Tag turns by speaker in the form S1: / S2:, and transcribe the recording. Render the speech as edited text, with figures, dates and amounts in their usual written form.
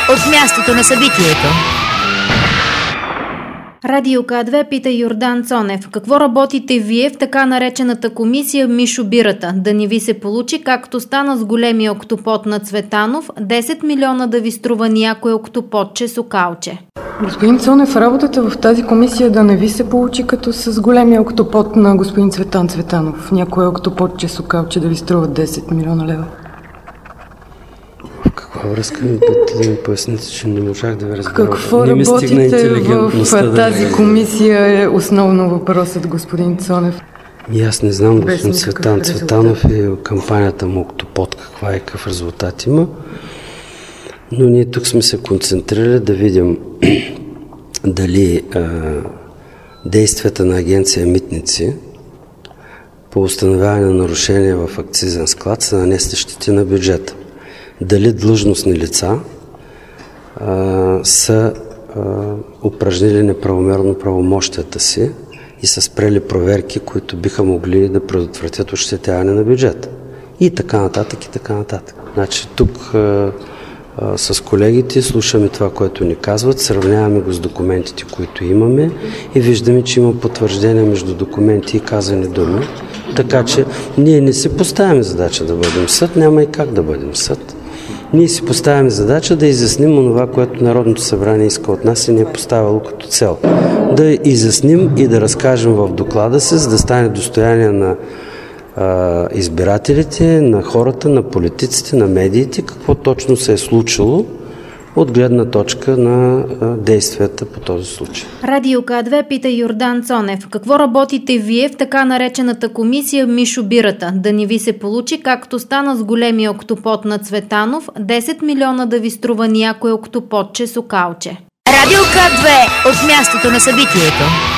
S1: от мястото на събитието.
S2: Радио К2 пита Йордан Цонев. Какво работите вие в така наречената комисия Мишо Бирата? Да не ви се получи, както стана с големия октопод на Цветанов, 10 милиона да ви струва някое октоподче сокалче.
S3: Господин Цонев, работата в тази комисия да не ви се получи като с големия октопод на господин Цветан Цветанов. Някое октоподче сокалче да ви струва 10 милиона лева.
S4: В каква връзка ми бъдете да ми поясните, че не можах да ви разбера?
S3: Какво работите в тази комисия е основно въпросът, господин Цонев.
S4: Аз не знам, господин Цветан Цветанов и кампанията му Октопод каква и какъв резултат има, но ние тук сме се концентрирали да видим дали действията на агенция Митници по установяване на нарушения в акцизен склад са нанесли щети на бюджета. Дали длъжностни лица са упражнили неправомерно правомощията си и са спрели проверки, които биха могли да предотвратят ощетяване на бюджета. И така нататък, и така нататък. Значи тук с колегите слушаме това, което ни казват, сравняваме го с документите, които имаме и виждаме, че има потвърждение между документи и казани думи. Така че ние не си поставяме задача да бъдем съд, няма и как да бъдем съд. Ние си поставяме задача да изясним онова, което Народното събрание иска от нас и ни е поставило като цел. Да изясним и да разкажем в доклада си, за да стане достояние на избирателите, на хората, на политиците, на медиите, какво точно се е случило от гледна точка на действията по този случай.
S2: Радио К2 пита Йордан Цонев. Какво работите вие в така наречената комисия Мишо Бирата? Да не ви се получи, както стана с големия октопод на Цветанов, 10 милиона да ви струва някое октоподче сокалче.
S1: Радио К2 от мястото на събитието.